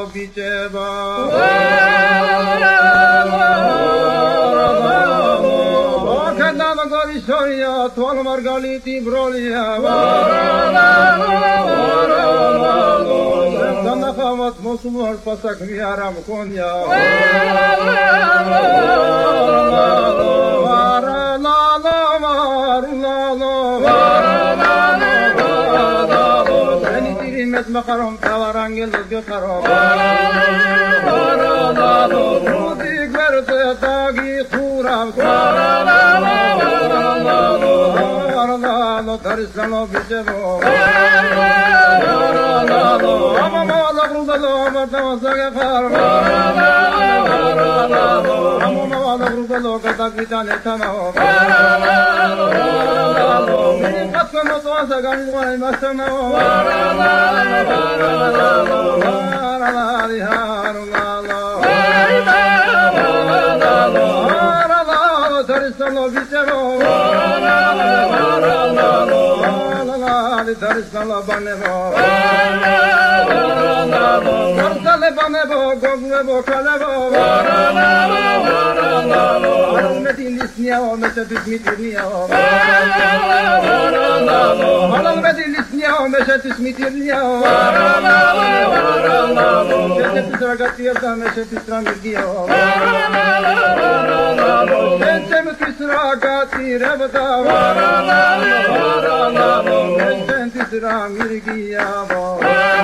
bicheba. Kendama gorishoya, tual margaliti brolia. Sana kavat mosumar pasak miaram konya. Met makarom tawarangel gökarom. Rudi gverte tagi kuram. Tarisano bichebo. Amamala grudalo matavasaga karom. Amamala grudalo katakitane tanao. Katkano toasa ganimai masanao. Tarisano bichebo. Tarisano banebo. Tarsale banebo, gognebo kalebo. Aron metin lisniao, mesetit mitirniao. Aron metin lisniao, mesetit mitirniao. Mesetit ragatieta, mesetit rangigiao. Mesetit ragati rebata. Mesetit rangigiao.